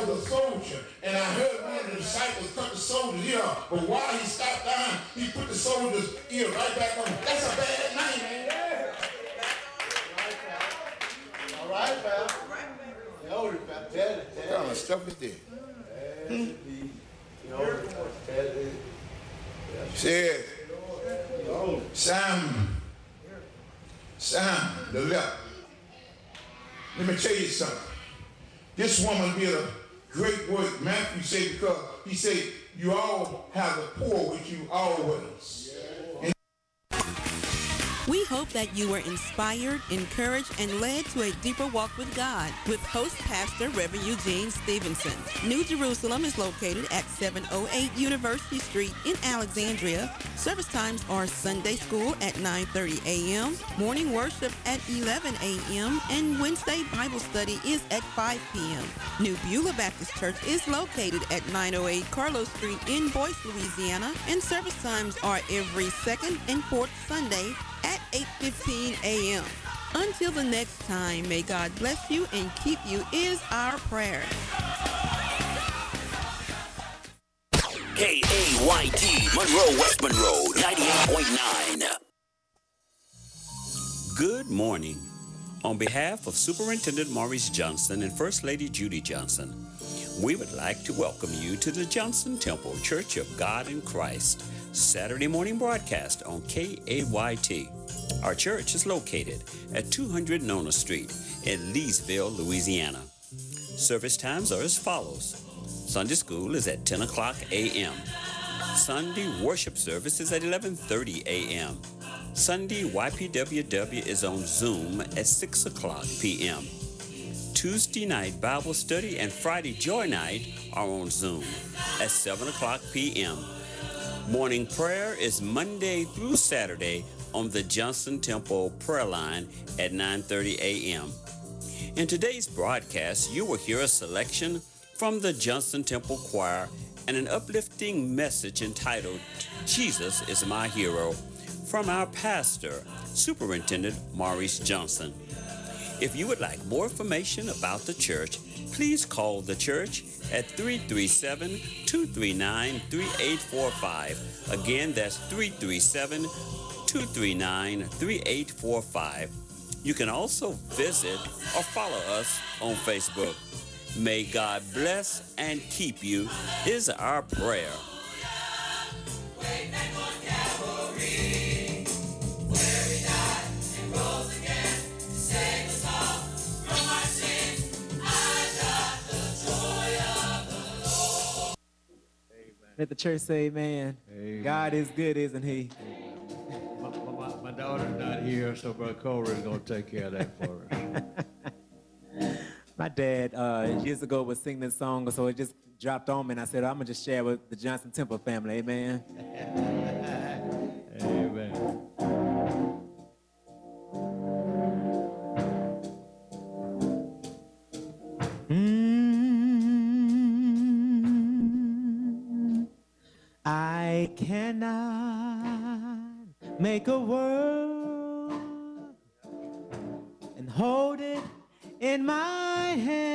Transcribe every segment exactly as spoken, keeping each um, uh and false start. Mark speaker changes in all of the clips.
Speaker 1: was a soldier, and I heard one of the disciples cut the soldier's ear off. But while he stopped down, he put the soldier's ear right back on. That's a bad name.
Speaker 2: All right, pal.
Speaker 1: What kind of stuff is this? Hmm? Says Sam, Sam, the left. Let me tell you something. This woman did a great work. Matthew said, because he said, you all have the poor with you always.
Speaker 3: We hope that you were inspired, encouraged, and led to a deeper walk with God with host pastor Reverend Eugene Stevenson. New Jerusalem is located at seven oh eight University Street in Alexandria. Service times are Sunday school at nine thirty a.m., morning worship at eleven a.m., and Wednesday Bible study is at five p.m. New Beulah Baptist Church is located at nine oh eight Carlos Street in Boyce, Louisiana, and service times are every second and fourth Sunday at eight fifteen a.m. Until the next time, may God bless you and keep you is our prayer.
Speaker 4: K A Y T, Monroe, West Monroe, ninety-eight point nine. Good morning. On behalf of Superintendent Maurice Johnson and First Lady Judy Johnson, we would like to welcome you to the Johnson Temple Church of God in Christ Saturday morning broadcast on K A Y T. Our church is located at two hundred Nona Street in Leesville, Louisiana. Service times are as follows. Sunday school is at ten o'clock a.m. Sunday worship service is at eleven thirty a.m. Sunday Y P W W is on Zoom at six o'clock p.m. Tuesday night Bible study and Friday joy night are on Zoom at seven o'clock p.m. Morning prayer is Monday through Saturday on the Johnson Temple prayer line at nine thirty a.m. In today's broadcast, you will hear a selection from the Johnson Temple Choir and an uplifting message entitled, Jesus is My Hero, from our pastor, Superintendent Maurice Johnson. If you would like more information about the church, please call the church at three three seven, two three nine, three eight four five. Again, that's three three seven, two three nine, three eight four five. You can also visit or follow us on Facebook. May God bless and keep you is our prayer.
Speaker 5: Let the church say amen. Amen. God is good, isn't he?
Speaker 6: My, my, my daughter's not here, so Brother Corey is going to take care of that for us.
Speaker 5: My dad uh, years ago was singing this song, so it just dropped on me, and I said, I'm going to just share with the Johnson Temple family. Amen.
Speaker 6: Amen.
Speaker 5: I cannot make a world and hold it in my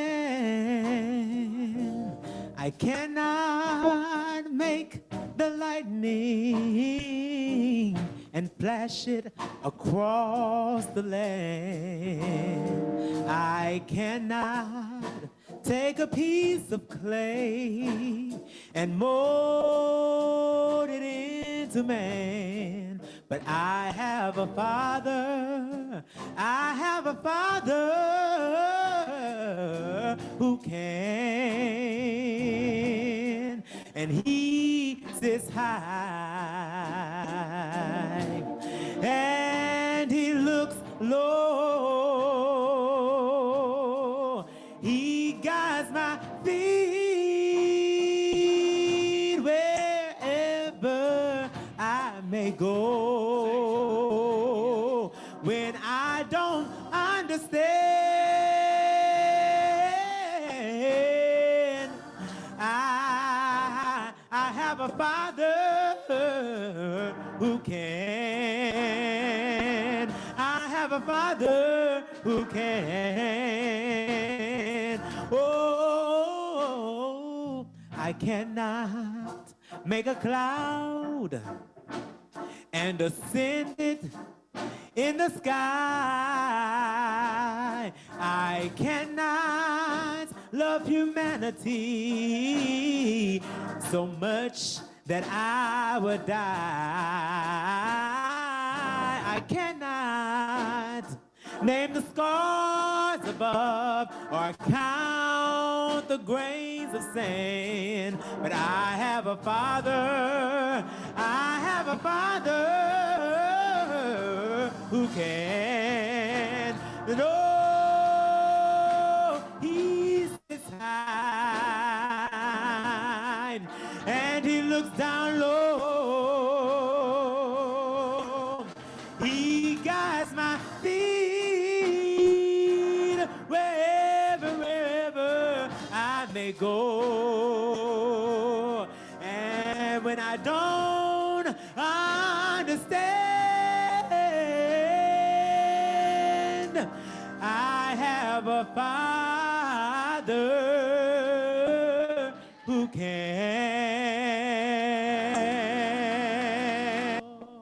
Speaker 5: hand. I cannot make the lightning and flash it across the land. I cannot take a piece of clay and mold it into man. But I have a Father, I have a Father who can, and he sits high, and he looks low. He guides my feet wherever I may go. When I don't understand, I, I have a Father who can. I have a Father who can. Oh, I cannot make a cloud and ascend it in the sky. I cannot love humanity so much that I would die. I cannot name the scars above or count the grains of sand, but I have a Father, I have a Father who can. No, he sits high and he looks down low. He guides my feet wherever, wherever I may go. And when I don't understand, I have a Father who can.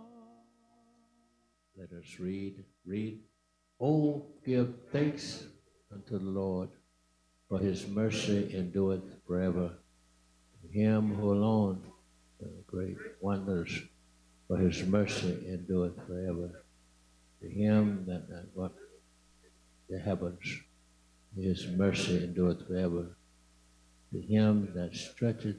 Speaker 6: Let us read, read. Oh, give thanks unto the Lord, for his mercy endureth forever. To him who alone doeth great wonders, for his mercy endureth forever. To him that that what the heavens, his mercy endureth forever. To him that stretcheth,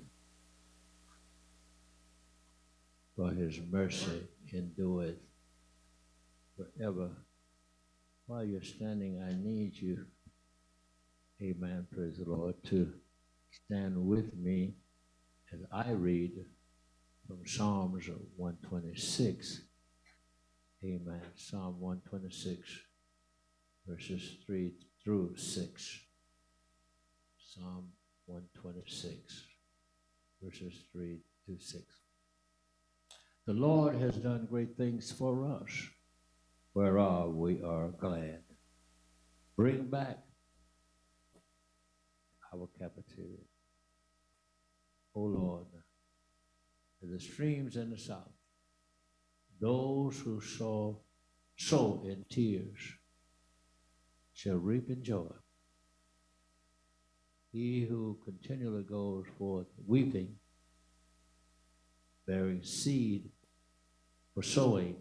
Speaker 6: for his mercy endureth forever. While you're standing, I need you, amen, praise the Lord, to stand with me as I read from Psalms one twenty-six. Amen. Psalm one twenty-six, verses three through six. Psalm one twenty-six, verses three to six. The Lord has done great things for us, whereof we are glad. Bring back our captivity, O Lord, to the streams in the south. Those who sow, sow in tears shall reap in joy. He who continually goes forth weeping, bearing seed for sowing,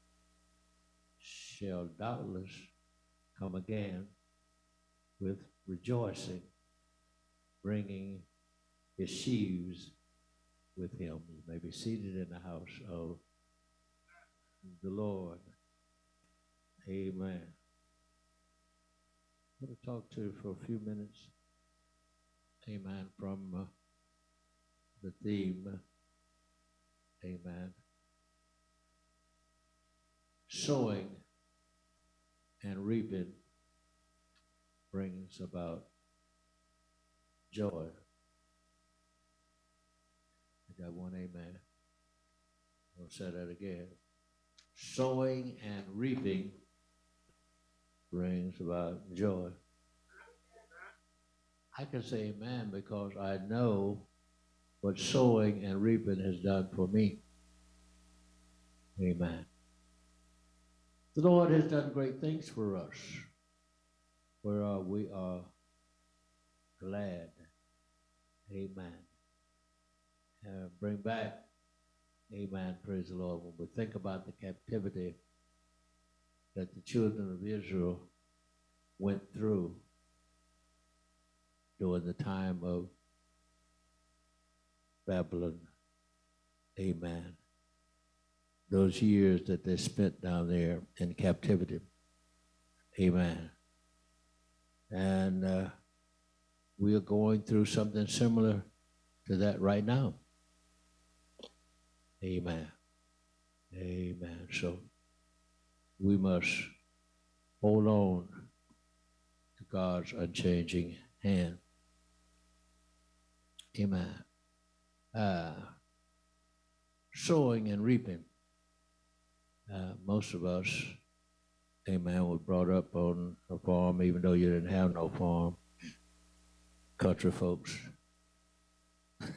Speaker 6: shall doubtless come again with rejoicing, bringing his sheaves with him. You may be seated in the house of the Lord. Amen. I'm going to talk to you for a few minutes. Amen. From uh, the theme. Amen. Sowing and reaping brings about joy. I got one amen. I'll say that again. Sowing and reaping brings about joy. I can say amen because I know what sowing and reaping has done for me. Amen. The Lord has done great things for us, whereof we are glad. Amen. Uh, bring back, amen, praise the Lord, when we think about the captivity that the children of Israel went through during the time of Babylon. Amen. Those years that they spent down there in captivity. Amen. And uh, we are going through something similar to that right now. Amen. Amen. So we must hold on to God's unchanging hand. Amen. Uh, sowing and reaping. Uh, most of us, amen, were brought up on a farm, even though you didn't have no farm. Country folks.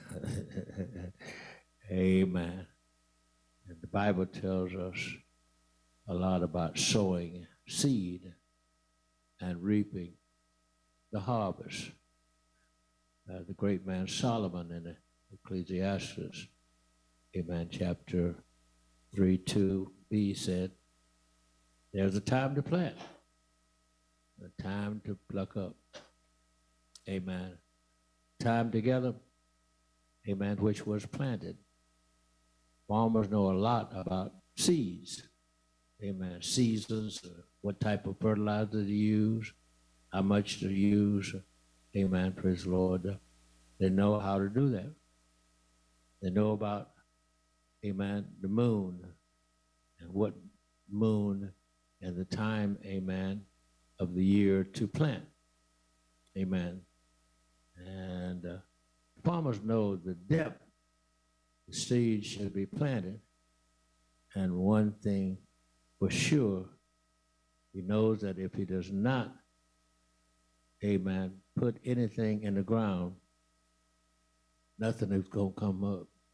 Speaker 6: Amen. And the Bible tells us a lot about sowing seed and reaping the harvest. Uh, the great man Solomon in Ecclesiastes, amen, chapter three, two b said, there's a time to plant, a time to pluck up. Amen. Time together, amen, which was planted. Farmers know a lot about seeds. Amen. Seasons, uh, what type of fertilizer to use, how much to use. Amen. Praise the Lord. They know how to do that. They know about, amen, the moon and what moon and the time, amen, of the year to plant. Amen. And uh, farmers know the depth the seed should be planted. And one thing for sure, he knows that if he does not, amen, put anything in the ground, nothing is going to come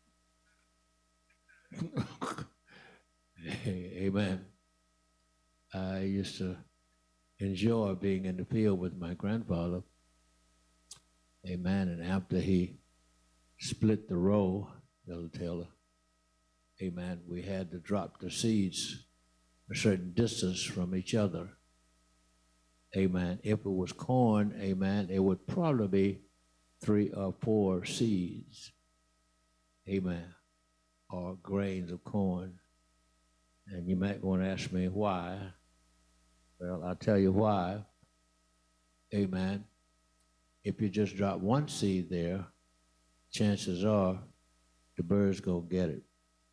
Speaker 6: up. Amen. I used to enjoy being in the field with my grandfather. Amen. And after he split the row, Elder Taylor, amen, we had to drop the seeds a certain distance from each other. Amen. If it was corn, amen, it would probably be three or four seeds. Amen. Or grains of corn. And you might want to ask me why. Well, I'll tell you why. Amen. If you just drop one seed there, chances are the birds go get it.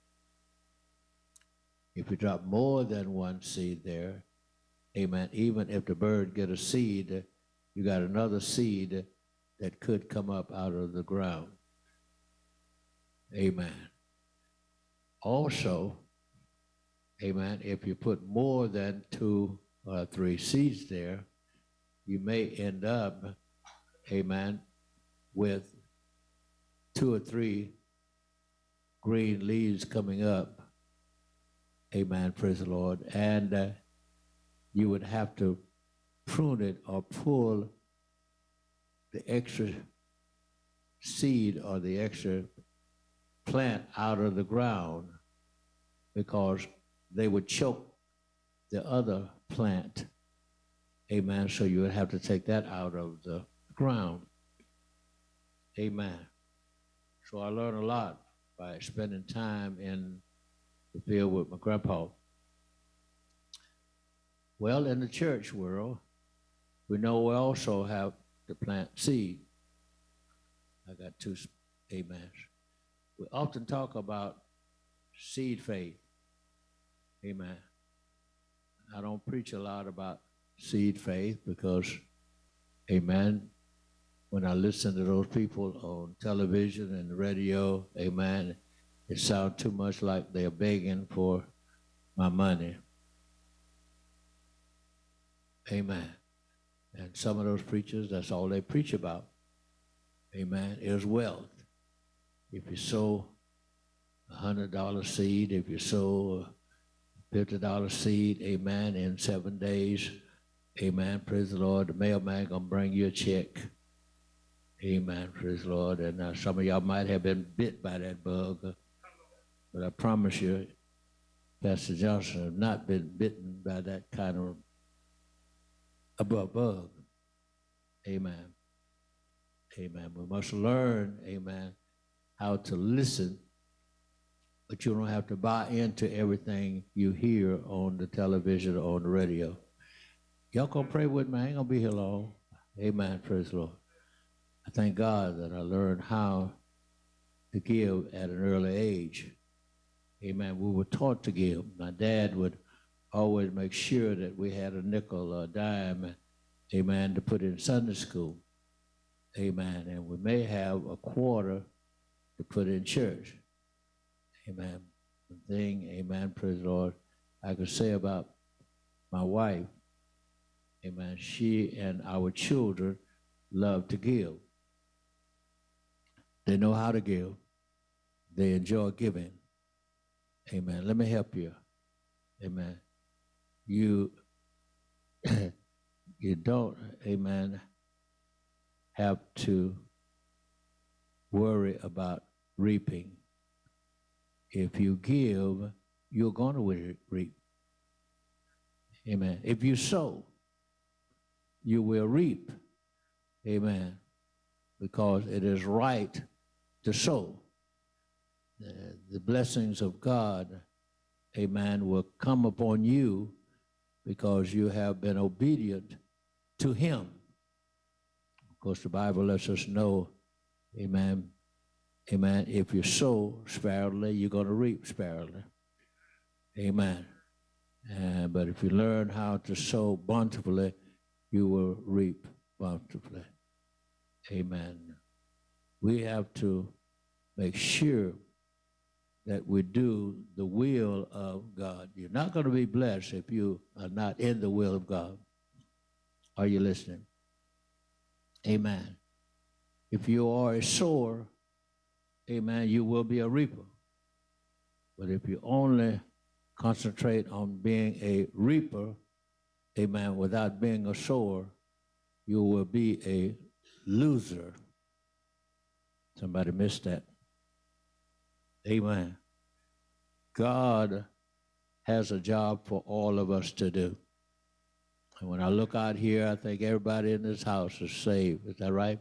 Speaker 6: If you drop more than one seed there, amen, even if the bird get a seed, you got another seed that could come up out of the ground. Amen. Also, amen, if you put more than two or three seeds there, you may end up, amen, with two or three green leaves coming up. Amen, praise the Lord. And uh, you would have to prune it or pull the extra seed or the extra plant out of the ground because they would choke the other plant. Amen. So you would have to take that out of the ground. Amen. So I learned a lot by spending time in the field with my grandpa. Well, in the church world, we know we also have to plant seed. I got two amens. We often talk about seed faith. Amen. I don't preach a lot about seed faith because, amen, when I listen to those people on television and the radio, amen, it sounds too much like they're begging for my money. Amen. And some of those preachers, that's all they preach about. Amen. Is wealth. If you sow a hundred dollar seed, if you sow a fifty dollar seed, amen, in seven days, amen, praise the Lord, the mailman gonna bring you a check. Amen, praise the Lord. And uh, some of y'all might have been bit by that bug, uh, but I promise you, Pastor Johnson have not been bitten by that kind of a bug. Amen. Amen. We must learn, amen, how to listen, but you don't have to buy into everything you hear on the television or on the radio. Y'all gonna pray with me? I ain't gonna be here long. Amen. Praise the Lord. I thank God that I learned how to give at an early age. Amen. We were taught to give. My dad would always make sure that we had a nickel or a dime, amen, to put in Sunday school. Amen. And we may have a quarter to put in church. Amen. One thing, amen, praise the Lord, I could say about my wife, amen, she and our children love to give. They know how to give. they enjoy giving. Amen. Let me help you. Amen. You, you don't, amen, have to worry about reaping. If you give, you're going to reap. Amen. If you sow, you will reap. Amen. Because it is right to sow. Uh, the blessings of God, amen, will come upon you because you have been obedient to him. Of course, the Bible lets us know, amen, amen, if you sow sparingly, you're going to reap sparingly. Amen. Uh, but if you learn how to sow bountifully, you will reap bountifully. Amen. We have to make sure that we do the will of God. You're not going to be blessed if you are not in the will of God. Are you listening? Amen. If you are a sower, amen, you will be a reaper. But if you only concentrate on being a reaper, amen, without being a sower, you will be a loser. Somebody missed that. Amen. God has a job for all of us to do. And when I look out here, I think everybody in this house is saved. Is that right?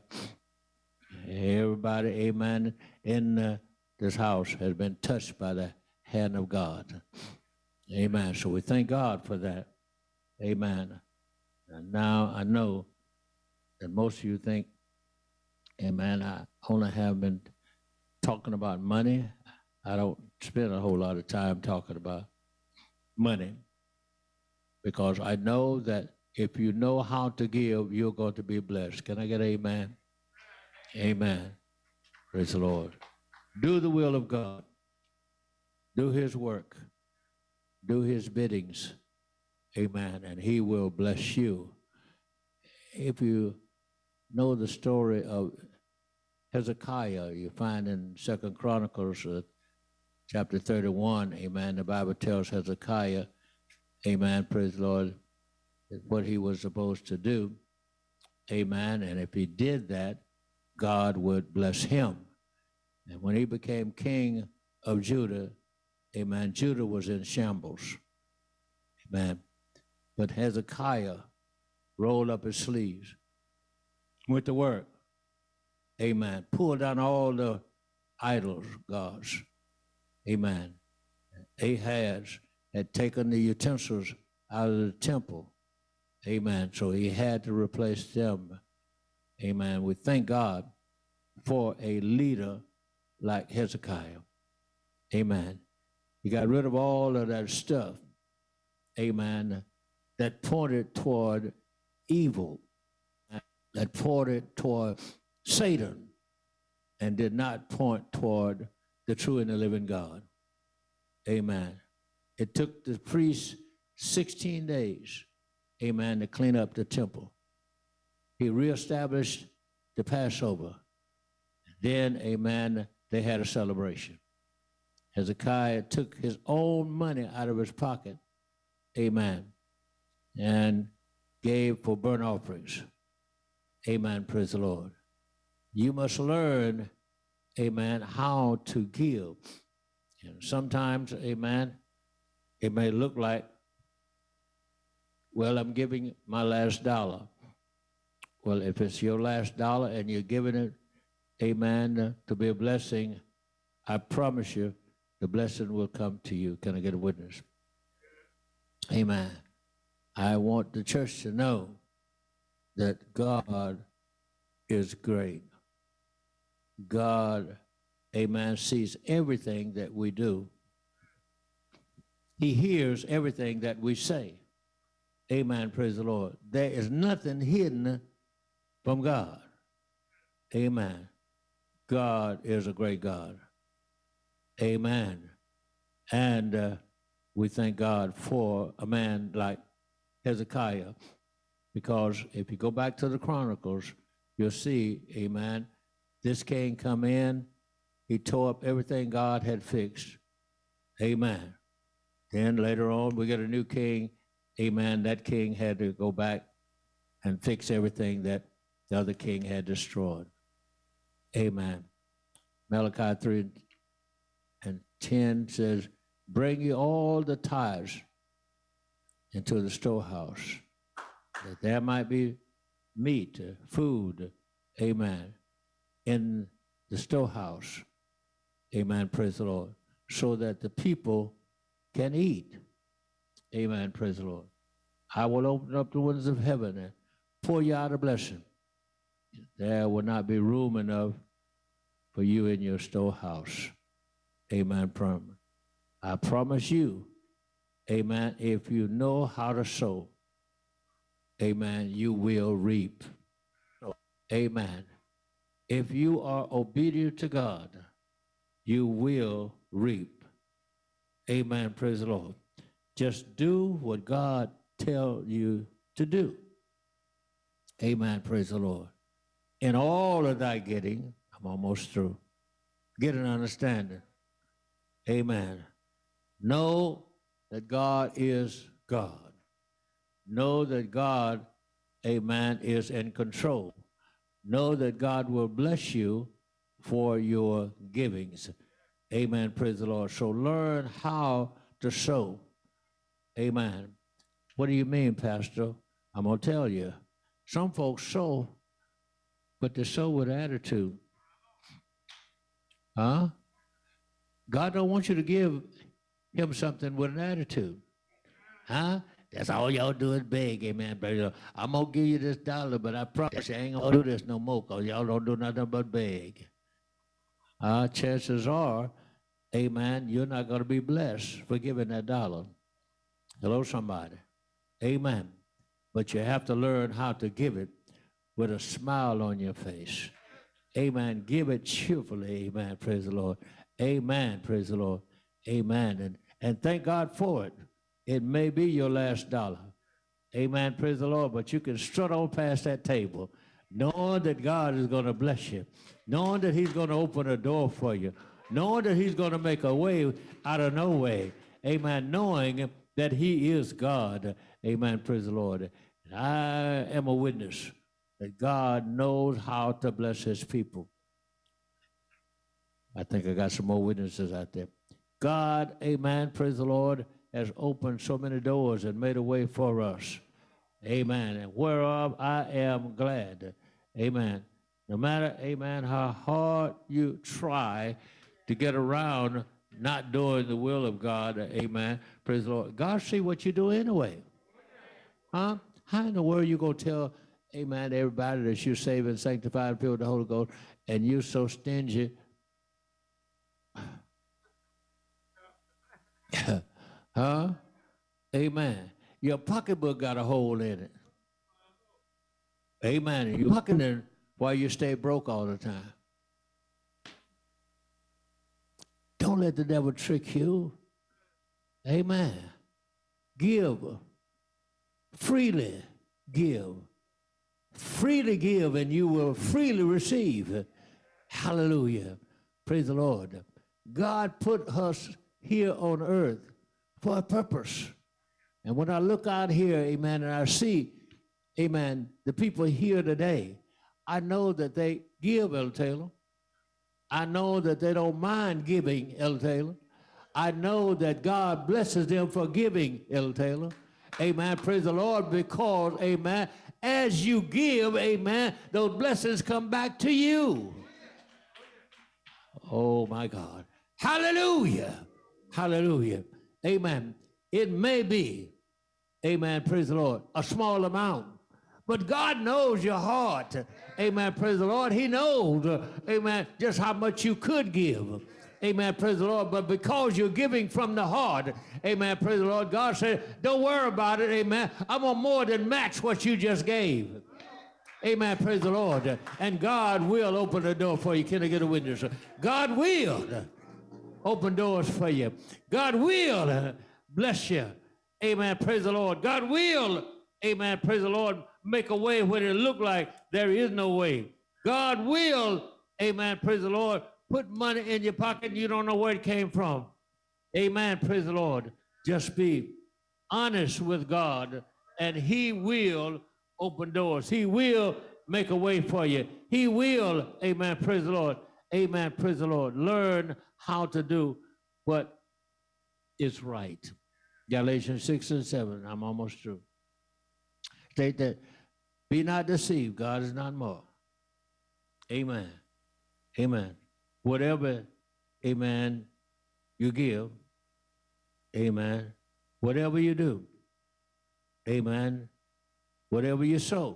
Speaker 6: Everybody, amen, in uh, this house has been touched by the hand of God. Amen. So we thank God for that. Amen. And now I know that most of you think, amen, I only have been talking about money. I don't spend a whole lot of time talking about money because I know that if you know how to give, you're going to be blessed. Can I get amen? Amen. Praise the Lord. Do the will of God. Do his work. Do his biddings. Amen. And he will bless you. If you know the story of Hezekiah, you find in Second Chronicles uh, chapter thirty-one, amen, the Bible tells Hezekiah, amen, praise the Lord, what he was supposed to do, amen, and if he did that, God would bless him. And when he became king of Judah, amen, Judah was in shambles, amen, but Hezekiah rolled up his sleeves, went to work, amen, pulled down all the idols, gods, amen. Ahaz had taken the utensils out of the temple, amen, so he had to replace them, amen. We thank God for a leader like Hezekiah, amen. He got rid of all of that stuff, amen, that pointed toward evil, that pointed toward Satan, and did not point toward the true and the living God. Amen. It took the priests sixteen days, amen, to clean up the temple. He reestablished the Passover. Then, amen, they had a celebration. Hezekiah took his own money out of his pocket, amen, and gave for burnt offerings. Amen, praise the Lord. You must learn, amen, how to give. And sometimes, amen, it may look like, well, I'm giving my last dollar. Well, if it's your last dollar and you're giving it, amen, to be a blessing, I promise you the blessing will come to you. Can I get a witness? Amen. I want the church to know that God is great. God, amen, sees everything that we do. He hears everything that we say. Amen, praise the Lord. There is nothing hidden from God. Amen. God is a great God. Amen. And uh, we thank God for a man like Hezekiah, because if you go back to the Chronicles, you'll see, amen, this king come in, He tore up everything God had fixed. Amen. Then later on, we get a new king. Amen. That king had to go back and fix everything that the other king had destroyed. Amen. Malachi three and ten says, bring ye all the tithes into the storehouse, that there might be meat, food, amen, in the storehouse. Amen, praise the Lord. So that the people can eat. Amen, praise the Lord. I will open up the windows of heaven and pour you out a blessing. There will not be room enough for you in your storehouse. Amen, prom- I promise you, amen, if you know how to sow, amen, you will reap. Amen. If you are obedient to God, you will reap. Amen, praise the Lord. Just do what God tells you to do. Amen, praise the Lord. In all of thy getting, I'm almost through, get an understanding. Amen. Know that God is God. Know that God, amen, is in control. Know that God will bless you for your givings. Amen, praise the Lord. So learn how to sow. Amen. What do you mean, Pastor? I'm going to tell you. Some folks sow, but they sow with attitude. Huh? God don't want you to give him something with an attitude. Huh? That's all y'all do is beg, amen, brother. I'm going to give you this dollar, but I promise you I ain't going to do this no more because y'all don't do nothing but beg. Uh, chances are, amen, you're not going to be blessed for giving that dollar. Hello, somebody. Amen. But you have to learn how to give it with a smile on your face. Amen. Give it cheerfully. Amen. Praise the Lord. Amen. Praise the Lord. Amen. And, and thank God for it. It may be your last dollar. Amen. Praise the Lord. But you can strut on past that table, knowing that God is going to bless you, knowing that he's going to open a door for you, knowing that he's going to make a way out of no way. Amen. Knowing that he is God. Amen. Praise the Lord. And I am a witness that God knows how to bless his people. I think I got some more witnesses out there. God, amen, praise the Lord, has opened so many doors and made a way for us. Amen. And whereof I am glad. Amen. No matter, amen, how hard you try to get around not doing the will of God, amen, praise the Lord. God see what you do anyway. Huh? How in the world you going to tell, amen, everybody that you're saved and sanctified and filled with the Holy Ghost, and you're so stingy? Huh? Amen. Your pocketbook got a hole in it. Amen. You're pocketing while you stay broke all the time. Don't let the devil trick you. Amen. Give. Freely give. Freely give and you will freely receive. Hallelujah. Praise the Lord. God put us here on earth for a purpose. And when I look out here, amen, and I see, amen, the people here today, I know that they give, Elder Taylor. I know that they don't mind giving, Elder Taylor. I know that God blesses them for giving, Elder Taylor. Amen. Praise the Lord, because, amen, as you give, amen, those blessings come back to you. Oh, my God. Hallelujah. Hallelujah. Amen. It may be, amen, praise the Lord, a small amount. But God knows your heart. Amen, praise the Lord. He knows, uh, amen, just how much you could give. Amen, praise the Lord. But because you're giving from the heart, amen, praise the Lord, God said, don't worry about it, amen. I'm going to more than match what you just gave. Amen, praise the Lord. And God will open the door for you. Can I get a witness? God will open doors for you. God will bless you. Amen, praise the Lord. God will, amen, praise the Lord, make a way when it look like there is no way. God will, amen, praise the Lord, put money in your pocket and you don't know where it came from. Amen. Praise the Lord. Just be honest with God, and he will open doors. He will make a way for you. He will, amen, praise the Lord. Amen, praise the Lord. Learn how to do what is right. Galatians six and seven, I'm almost through. State that, be not deceived, God is not mocked. Amen. Amen. Whatever, amen, you give, amen, whatever you do, amen, whatever you sow,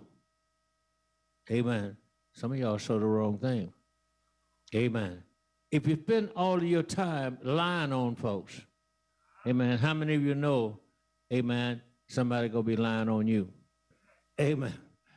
Speaker 6: amen. Some of y'all sow the wrong thing. Amen. If you spend all of your time lying on folks, amen, how many of you know, amen, somebody gonna be lying on you? Amen.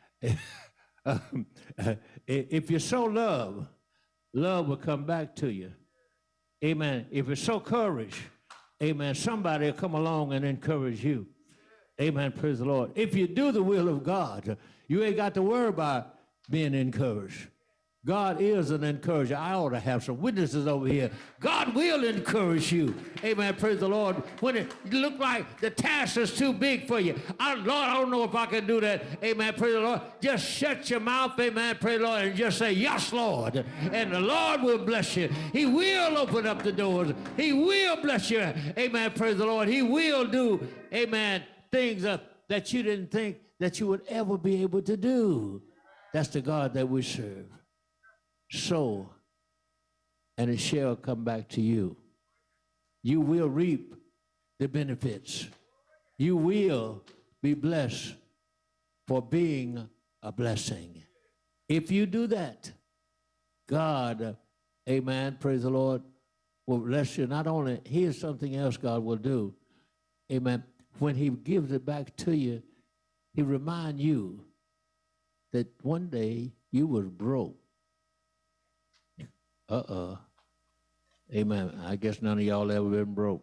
Speaker 6: um, uh, if you sow love, love will come back to you. Amen. If you sow courage, amen, somebody will come along and encourage you. Amen. Praise the Lord. If you do the will of God, you ain't got to worry about being encouraged. God is an encourager. I ought to have some witnesses over here. God will encourage you. Amen. Praise the Lord. When it look like the task is too big for you. I, Lord, I don't know if I can do that. Amen. Praise the Lord. Just shut your mouth. Amen. Praise the Lord. And just say, yes, Lord. And the Lord will bless you. He will open up the doors. He will bless you. Amen. Praise the Lord. He will do, amen, things uh, that you didn't think that you would ever be able to do. That's the God that we serve. Sow, and it shall come back to you. You will reap the benefits. You will be blessed for being a blessing. If you do that, God, amen, praise the Lord, will bless you. Not only, here's something else God will do. Amen. When he gives it back to you, he reminds you that one day you was broke. Uh-uh. Amen. I guess none of y'all ever been broke.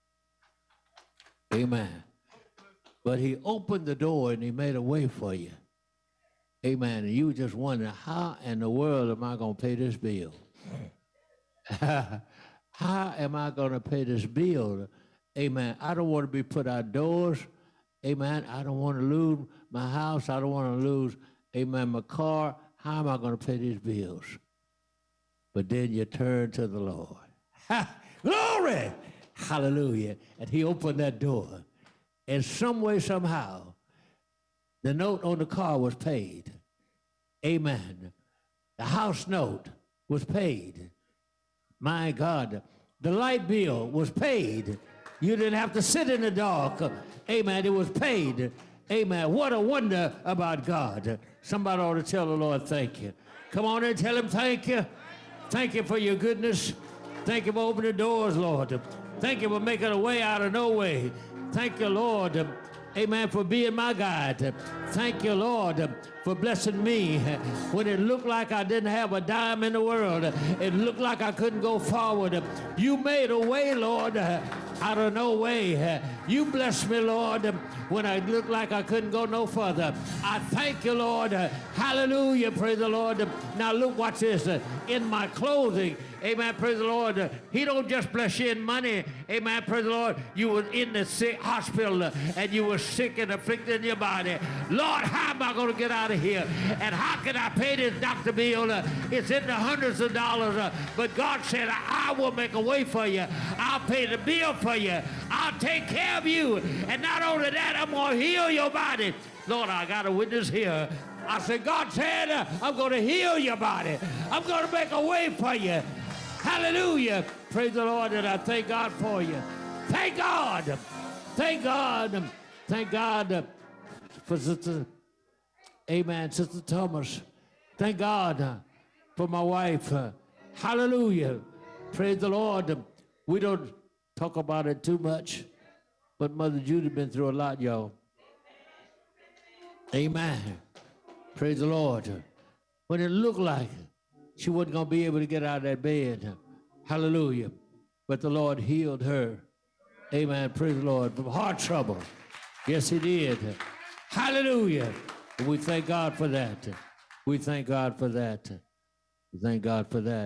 Speaker 6: Amen. But he opened the door and he made a way for you. Amen. And you just wonder, how in the world am I going to pay this bill? How am I going to pay this bill? Amen. I don't want to be put outdoors. Amen. I don't want to lose my house. I don't want to lose, amen, my car. How am I going to pay these bills? But then you turn to the Lord. Ha! Glory! Hallelujah. And he opened that door. And some way, somehow, the note on the car was paid. Amen. The house note was paid. My God. The light bill was paid. You didn't have to sit in the dark. Amen. It was paid. Amen. What a wonder about God. Somebody ought to tell the Lord thank you. Come on and tell him thank you. Thank you for your goodness. Thank you for opening the doors, Lord. Thank you for making a way out of no way. Thank you, Lord. Amen, for being my guide. Thank you, Lord, for blessing me. When it looked like I didn't have a dime in the world, it looked like I couldn't go forward. You made a way, Lord, out of no way. You blessed me, Lord, when I looked like I couldn't go no further. I thank you, Lord. Hallelujah, praise the Lord. Now look, watch this. In my clothing, amen, praise the Lord. He don't just bless you in money. Amen, praise the Lord. You were in the sick hospital and you were sick and afflicted in your body. Lord, how am I going to get out of here? And how can I pay this doctor bill? It's in the hundreds of dollars. But God said, I will make a way for you. I'll pay the bill for you. I'll take care of you. And not only that, I'm going to heal your body. Lord, I got a witness here. I said, God said, I'm going to heal your body. I'm going to make a way for you. Hallelujah. Praise the Lord, and I thank God for you. Thank God. Thank God. Thank God for Sister, amen, Sister Thomas. Thank God for my wife. Hallelujah. Praise the Lord. We don't talk about it too much, but Mother Judy been through a lot, y'all. Amen. Praise the Lord. When it looked like she wasn't going to be able to get out of that bed. Hallelujah. But the Lord healed her. Amen. Praise the Lord. From heart trouble. Yes, he did. Hallelujah. And we thank God for that. We thank God for that. We thank God for that.